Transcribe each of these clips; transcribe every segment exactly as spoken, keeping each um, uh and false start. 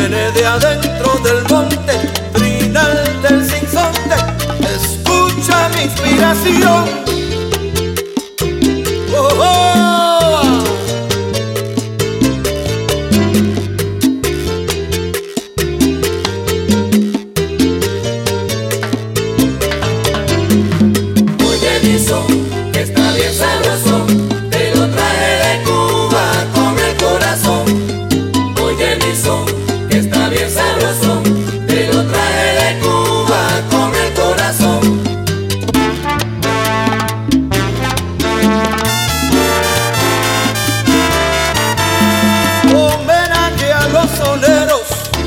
viene de adentro del monte, trinal del sinsonte. Escucha mi inspiración. Oh, oh. Oye mi son, que está bien sabroso, te lo traje de Cuba con el corazón. Oye mi son, que está bien sabroso, te lo traje de Cuba con el corazón. Homenaje a los soneros,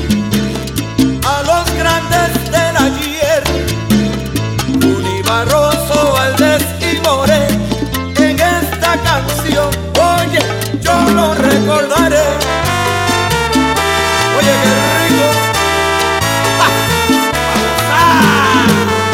a los grandes del ayer, Juli Barroso, Valdés y Moré. En esta canción, oye, yo lo recordaré. Oye, qué rico. ¡Ah! ¡Ah!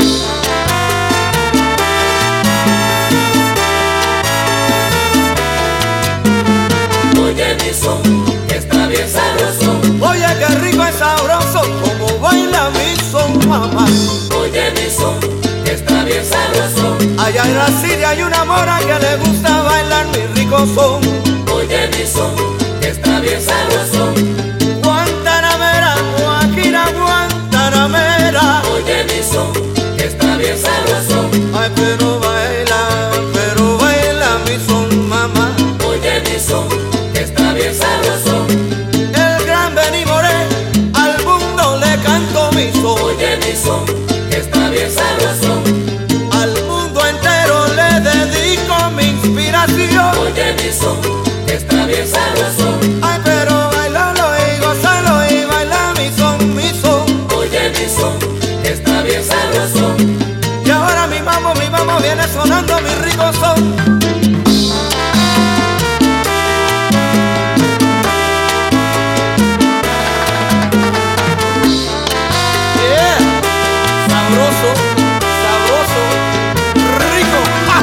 Oye mi son, que está bien sabroso. Oye, qué rico es sabroso, como baila mi son, mamá. Oye mi son, que está bien sabroso. Allá en la Siria hay una mora que le gusta bailar mi rico son. Oye mi son, que está bien sabroso. Guantanamera, Guajira, Guantanamera. Oye mi son, que está bien sabroso. Ay, pero baila, pero baila mi son, mamá. Oye mi son, que está bien sabroso. El gran Benny Moré, al mundo le canto mi son. Oye mi son, que está bien sabroso. Al mundo entero le dedico mi inspiración. Oye mi son, que está bien sabroso. Ay, pero bailalo y gozalo y baila mi son, mi son. Oye mi son, que está bien sabroso. Y ahora mi mambo, mi mambo viene sonando mi rico son. Yeah, sabroso, sabroso, rico. ¡Ah!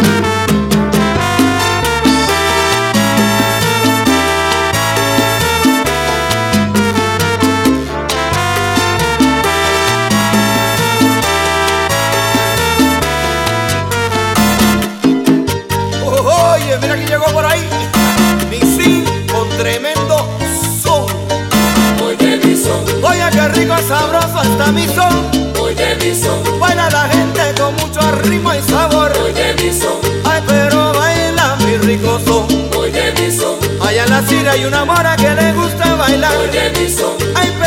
Oh, oye, mira que llegó por ahí mi sin con tremendo son. Oye mi son, Oye, qué rico, sabroso está mi son. oye mi son, Baila la gente con mucho ritmo y sabor. oye mi son, Ay, pero baila mi rico son. oye mi son, Allá en la Siria hay una mora que le gusta bailar. oye mi son, Ay,